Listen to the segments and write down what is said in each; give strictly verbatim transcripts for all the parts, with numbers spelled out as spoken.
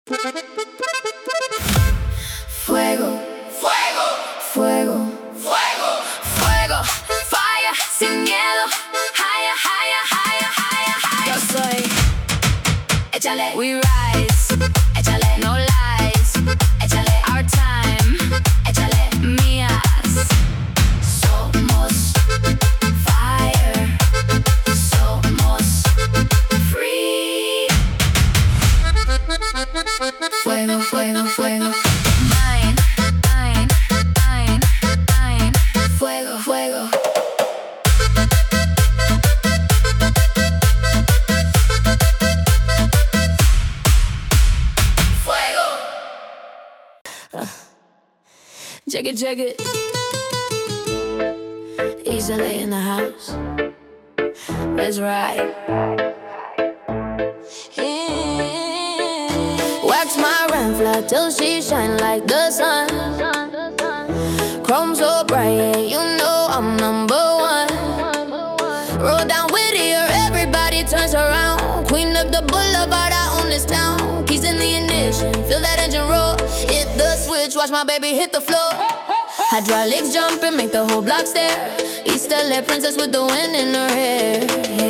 Fuego, fuego, fuego, fuego, fuego, fire, sin miedo, higher, higher, higher, higher, higher. Yo soy, échale, we rise, échale, no lies, échale, our time, échale, mías. Somos fire, somos free. Fuego, fuego, fuego. Mine, mine, mine, mine. Fuego, fuego. Fuego. Uh, check it, check it. Easily in the house. Let's ride. Wax my Renfla till she shine like the sun. Chrome so bright, yeah, you know I'm number one. Roll down with her, everybody turns around. Queen of the boulevard, I own this town. Keys in the ignition, feel that engine roar. Hit the switch, watch my baby hit the floor. Hydraulics jump and make the whole block stare. East L A princess with the wind in her hair.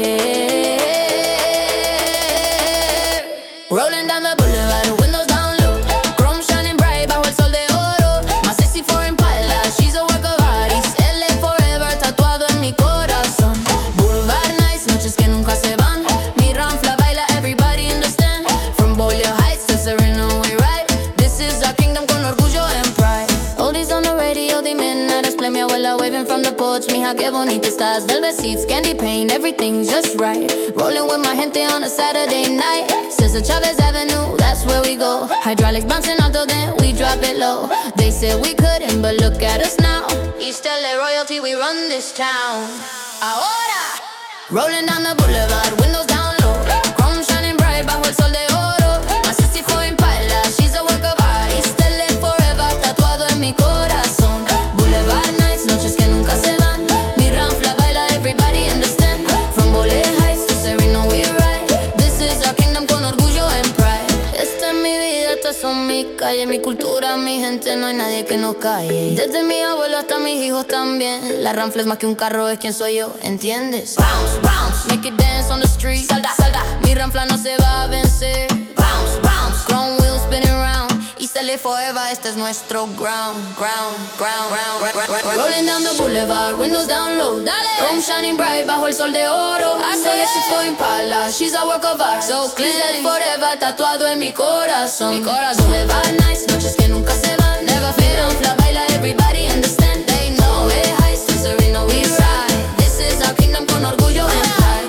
Rolling down the boulevard, windows down low. Chrome shining bright bajo el sol de oro. My sixty-four Impala, she's a work of art. East L A forever, tatuado en mi corazón. Boulevard nights, noches que nunca se van. Mi Renfla baila, everybody understand. From Bolio Heights to Serena, we ride. This is our kingdom con orgullo and pride. Oldies on the radio, dime nada. Play mi abuela waving from the porch. Mija, qué bonita estás. Velvet seats, candy paint, everything's just right. Rolling with my gente on a Saturday night. Sister Chavez Avenue, that's where we go. Hydraulics bouncing alto, then we drop it low. They said we couldn't, but look at us now. East L A royalty, we run this town. Ahora, rolling down the boulevard, windows down low. Chrome shining bright bajo el sol de oro. My sixty-four Impala, she's a work of art. East L A forever, tatuado en mi corazón. Boulevard nights, noches que nunca se van. Mi Renfla baila, everybody understand. From Bolio Heights to Serena, we ride. This is our kingdom con orgullo and pride. Esta es mi vida, estas son mis calles. Mi cultura, mi gente, no hay nadie que nos calle. Desde mi abuelo hasta mis hijos también. La Renfla es más que un carro, es quien soy yo, ¿entiendes? Bounce, bounce, make it dance on the street. Salda, salda, mi Renfla no se va a vencer. Bounce, bounce, chrome wheels spinning round. East L A forever, este es nuestro ground, ground, ground, ground, ground, ground. Rolling down the boulevard, windows down low. Dale, chrome shining bright bajo el sol de oro. I say that she's for Impala, she's a work of art. So clean forever, tatuado en mi corazón. Mi corazón. Boulevard nights, noches que nunca se van. Never fade on fly, baila, everybody understand. They know it, heights to Serena, we ride. This is our kingdom con orgullo and pride.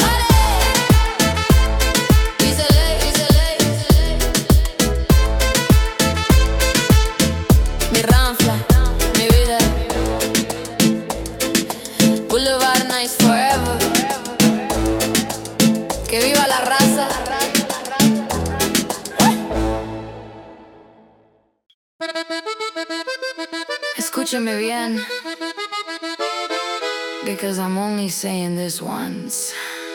East L A, East L A, East L A. Mi Renfla, mi vida. Boulevard nights forever. Que viva la raza. Escúchame bien, because I'm only saying this once.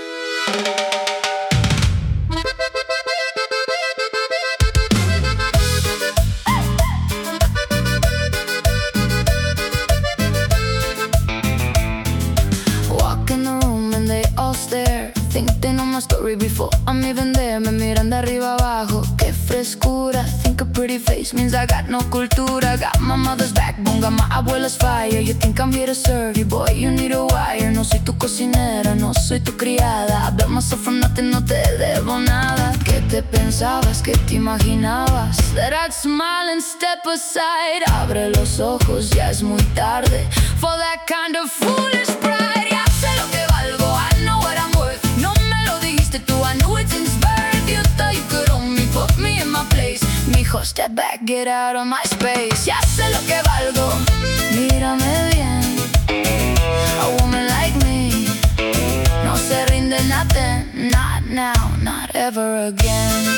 Walk in the room and they all stare. Think they know my story before I'm even there. Me miran de arriba abajo, qué frescura. Think a pretty face means I got no cultura. Got my mother's backbone, got my abuela's fire. You think I'm here to serve you, boy, you need a wire. No soy tu cocinera, no soy tu criada. I built myself from nothing, no te debo nada. ¿Qué te pensabas, qué te imaginabas? That I'd smile and step aside. Abre los ojos, ya es muy tarde for that kind of foolish pride. Ya sé lo que valgo, I know what I'm worth. No me lo dijiste tú, I knew it since birth. You thought you could own me, put me in my place. Mijo, step back, get out of my space. Ya sé lo que valgo, mírame bien. A woman like me no se rinde nothing. Not now, not ever again.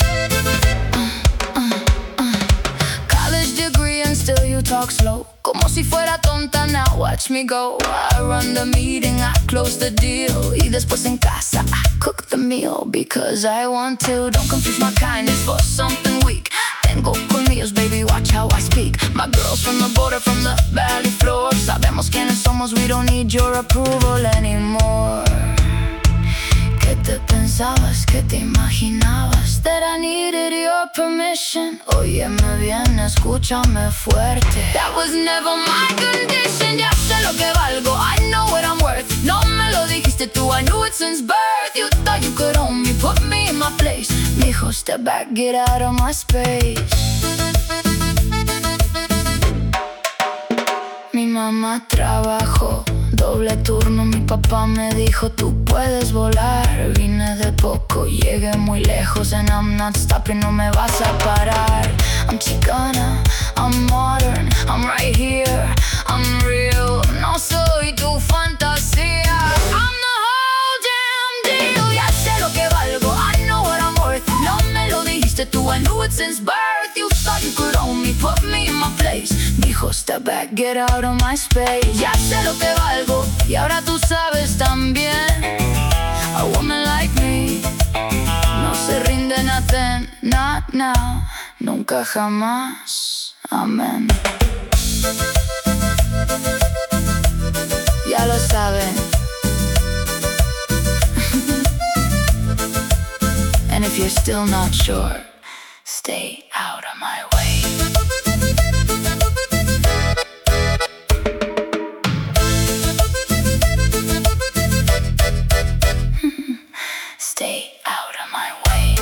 uh, uh, uh. College degree and still you talk slow. Como si fuera tonta. Now watch me go. I run the meeting, I close the deal. Y después en casa I cook the meal because I want to. Don't confuse my kindness for something weak. Tengo colmillos, baby, watch how I speak. My girls from the border, from the valley floor. Sabemos quiénes somos, we don't need your approval anymore. ¿Qué te pensabas? ¿Qué te imaginabas? That I needed your permission. Óyeme bien, escúchame fuerte. That was never my condition. Ya sé lo que valgo, I know what I'm worth. No me lo dijiste tú, I knew it since birth. You thought you could own me, put me in my place. Mijo, step back, get out of my space. Mi mamá trabajó doble turno, mi papá me dijo tú puedes volar. Vine de poco, llegué muy lejos, and I'm not stopping, no me vas a parar. I'm Chicana, I'm modern, I'm right here, I'm real. No soy tu fantasía, I'm the whole damn deal. Ya sé lo que valgo, I know what I'm worth. No me lo dijiste tú, I knew it since birth. You thought you could own me, put me in my place. Mijo, step back, get out of my space. Ya sé lo que valgo, y ahora tú sabes también. A woman like me no se rinde nothing, not now, nunca jamás, amén. Ya lo saben. And if you're still not sure, stay out of my way. Stay out of my way.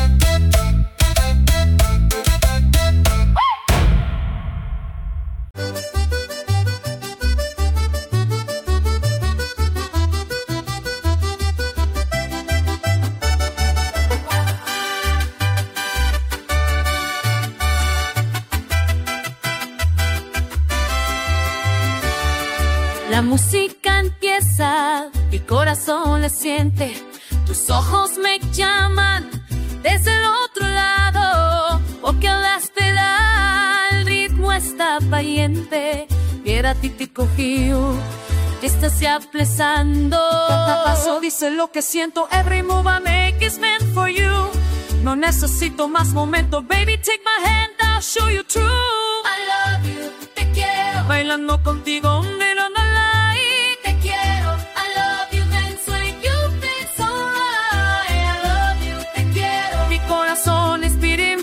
La música empieza, mi corazón le siente. Tus ojos me llaman desde el otro lado, porque las pedal, el ritmo está valiente. Viera ti ti cogiu, estás ya plesando. Cada paso dice lo que siento, every move I make is meant for you. No necesito más momento, baby, take my hand, I'll show you true. I love you, te quiero, bailando contigo, nena, no lie. Te quiero, I love you, dance like you dance alright. I love you, te quiero, mi corazón is beating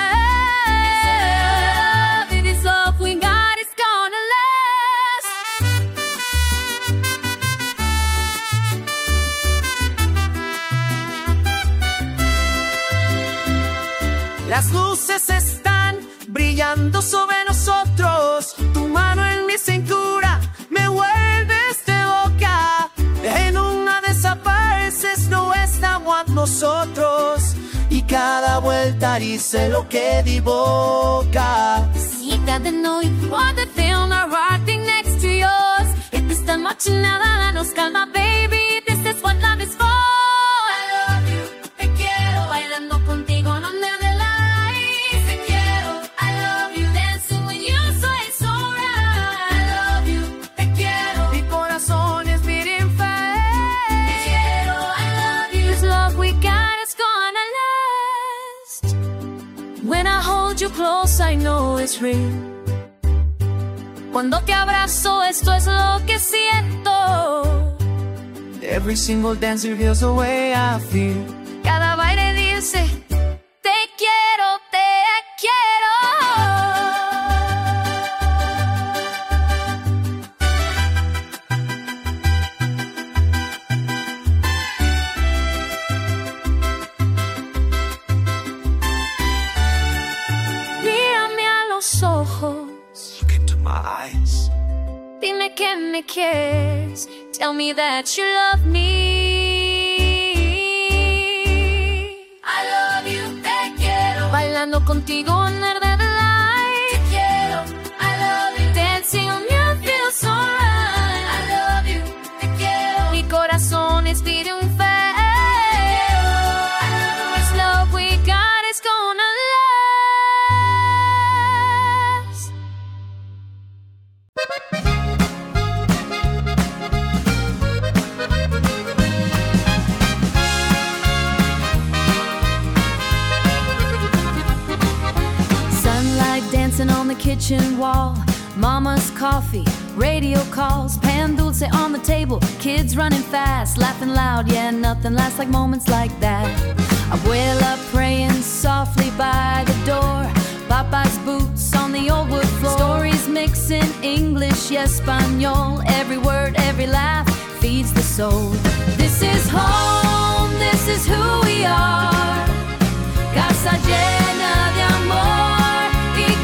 fast. And this love we got is gonna last. Las luces están brillando sobre nosotros. Tu mano en mi cintura me vuelves de boca. En una desapareces, no estamos nosotros. Y cada vuelta dice lo que divoca. See that I know you want to feel my rocking next to yours. If this tan much nada nos calma, baby, this is what love is for. I love you, te quiero, bailando contigo, no me delights. Te quiero, I love you, dancing with you, so it's alright. I love you, te quiero, Mi corazón es beating fast. te quiero, I love you. This love we got is gonna last. When I hold you close, I know it's real. Cuando te abrazo, esto es lo que siento. Every single dance reveals the way I feel. Cada baile dice, te quiero, te quiero. Mírame a los ojos, Look into my eyes. dime que me quieres. Tell me that you love me. I love you, te quiero. Bailando contigo under the light. Te quiero, I love you. Dancing on you feels alright. I love you, te quiero. Mi corazón es beating fast. This love we got is gonna last. the kitchen wall. Mama's coffee, radio calls, pan dulce on the table, kids running fast, laughing loud, yeah, nothing lasts like moments like that. Abuela praying softly by the door, Papa's boots on the old wood floor, stories mixing English, yes, Espanol, every word, every laugh feeds the soul. This is home, this is who we are, casa llena de amor y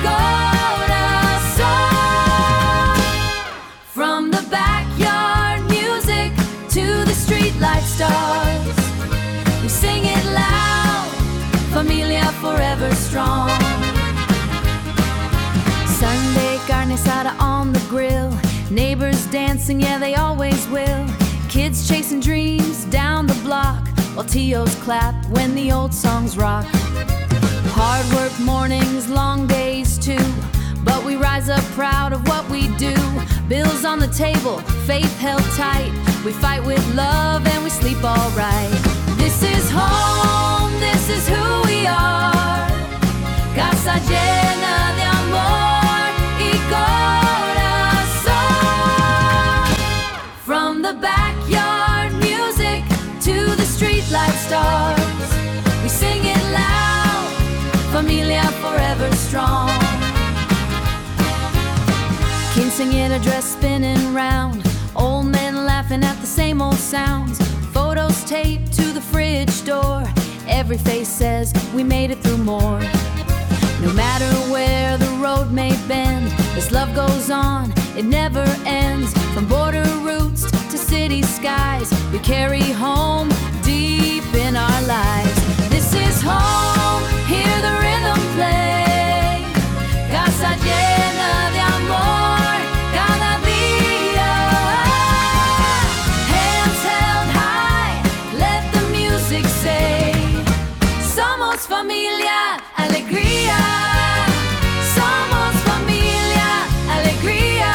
corazón. From the backyard music to the streetlight stars, we sing it loud, familia forever strong. Sunday carne asada on the grill, neighbors dancing, yeah, they always will. Kids chasing dreams down the block, while T Os clap when the old songs rock. Hard work mornings, long days too, but we rise up proud of what we do. Bills on the table, faith held tight, we fight with love and we sleep alright. This is home, this is who we are, casa llena de amor y corazón. From the backyard music to the streetlight stars, we sing it loud, familia forever strong. Quinceañera dress spinning round, old men laughing at the same old sounds, photos taped to the fridge door, every face says we made it through more. No matter where the road may bend, this love goes on, it never ends. From border routes to city skies, we carry home deep in our lives. This is home, hear the rhythm play, casa llena de amor cada día. Hands held high, let the music say, somos familia, alegría. Somos familia, alegría.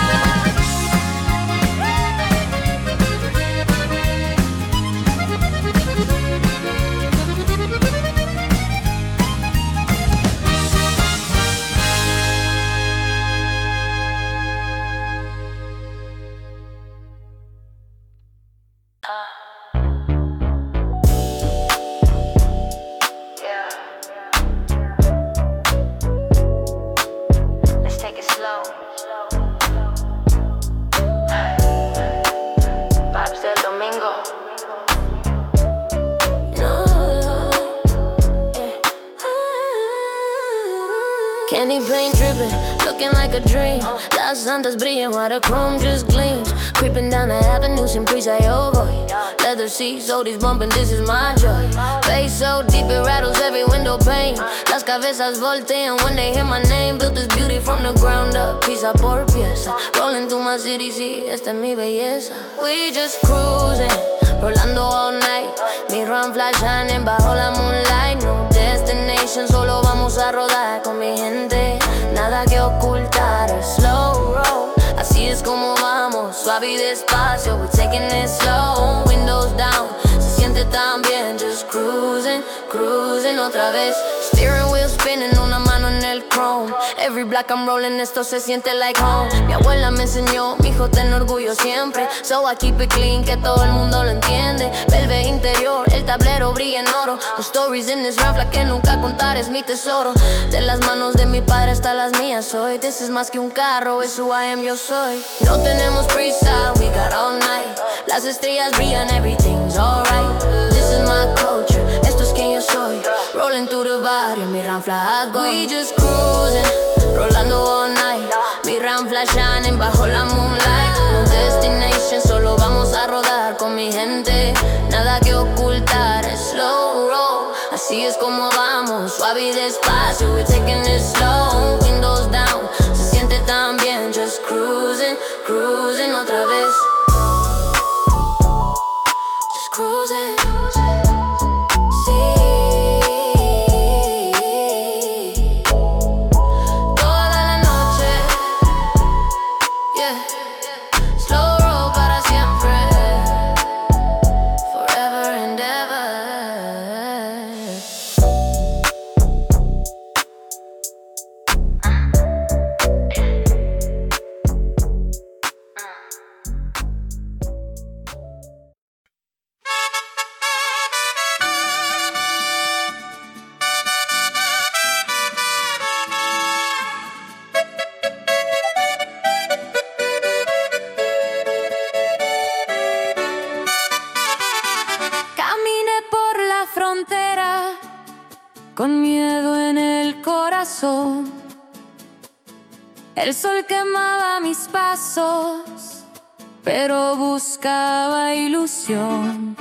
Candy paint dripping, looking like a dream. Las santas brillan while the chrome just gleams. Creeping down the avenue sin prisa, yo voy. Leather seats, oldies bumping, this is my joy. Bass so deep it rattles every window pane. Las cabezas voltean when they hear my name. Built this beauty from the ground up, pieza por pieza. Rolling through my city, sí, esta es mi belleza. We just cruising, rolando all night. Mi run flash shining bajo la moonlight. No destination, solo vamos a rodar con mi gente. Nada que ocultar, slow roll. Así es como vamos, suave y despacio. We're taking it slow, windows down. Se siente tan bien, just cruising, cruising otra vez. Steering wheel spinning, una mano en el chrome. Every black I'm rolling, esto se siente like home. Mi abuela me enseñó, mi hijo ten orgullo siempre. So I keep it clean, que todo el mundo lo entiende. Velvet interior, el tablero brilla en oro. Los stories in this rap, la que nunca contar es mi tesoro. De las manos de mi padre hasta las mías hoy. This is más que un carro, es who I am, yo soy. No tenemos prisa, we got all night. Las estrellas brillan, everything's alright. This is my culture, esto es quien yo soy. Rolling through the barrio, mi ram flag. We just cruising, rolando all night. Mi ram flash shining bajo la moonlight. No destination, solo vamos a rodar con mi gente. Nada que ocultar, es slow roll. Así es como vamos, suave y despacio. We're taking it slow, windows down. Se siente tan bien, just cruising, cruising otra vez. Just cruising. con miedo en el corazón. El sol quemaba mis pasos, pero buscaba ilusión.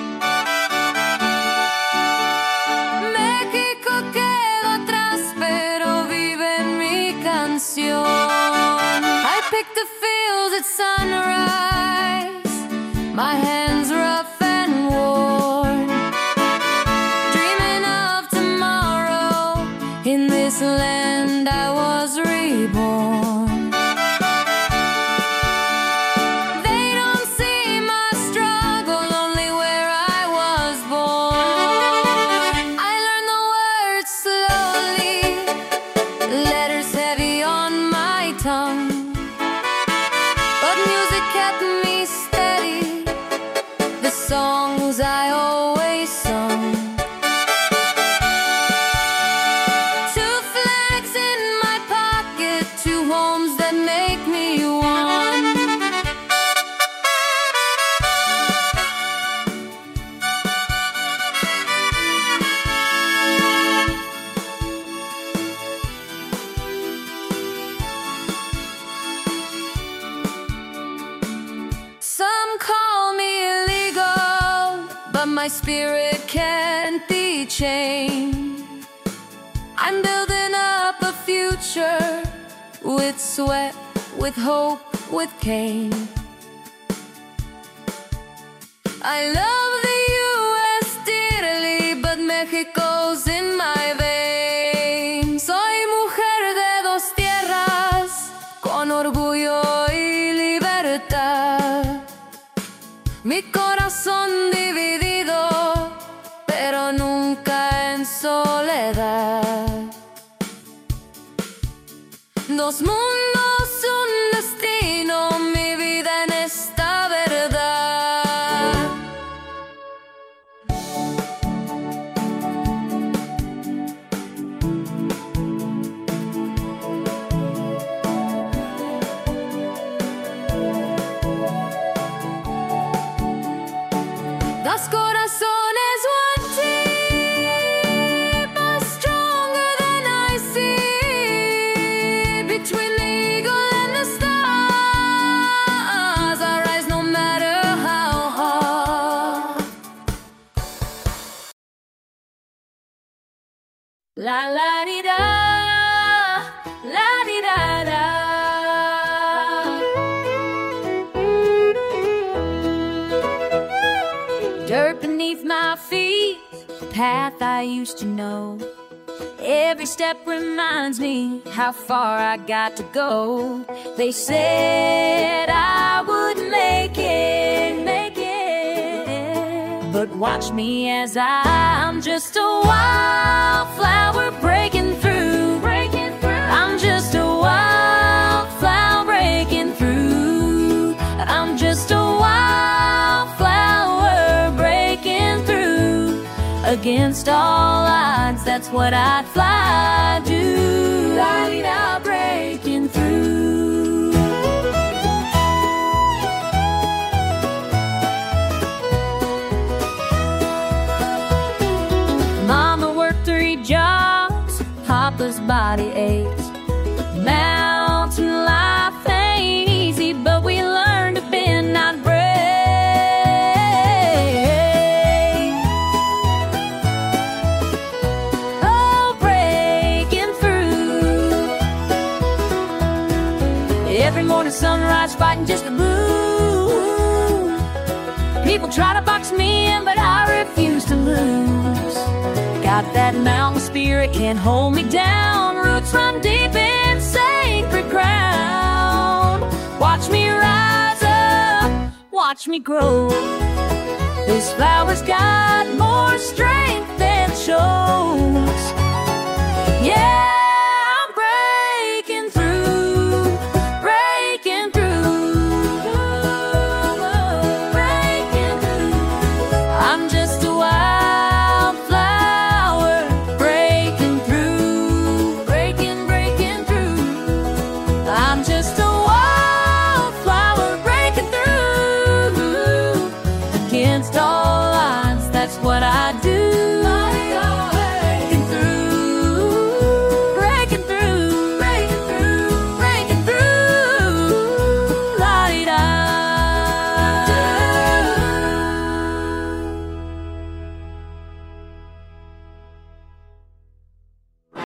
México quedó atrás, pero vive en mi canción. I picked the fields at sunrise, my hands rough and worn, dreaming of tomorrow. In this land I was reborn. Songs I always sung. Two flags in my pocket, two homes that make me one. Some call me but my spirit can't be chained. I'm building up a future with sweat, with hope, with pain. I love the U S dearly, but Mexico's in my veins. Soy mujer de dos tierras, con orgullo y libertad. Mi corazón dividido, pero nunca en soledad. Dos mundos, un destino, mi vida en esta verdad. Dos corazones, one team, are stronger than I see. Between the eagle and the stars, I rise no matter how hard. La la di da, la di da da. Dirt beneath my feet, a path I used to know. Every step reminds me how far I got to go. They said I would make it, make it. But watch me as I'm just a wildflower breaking through, breaking through. I'm just a wildflower breaking through. I'm just a wildflower breaking through. Against all odds, that's what I'd fly do. La-di-da, breaking through. Mama worked three jobs, Papa's body aches. Mountain life ain't easy, but we learn to bend, not break. Oh, breaking through. Every morning sunrise, fighting just to move. People try to box me in, but I refuse to lose. Got that mountain spirit, can't hold me down. Roots run deep in sacred ground. Watch me rise up, watch me grow. This flower's got more strength than it shows. Yeah.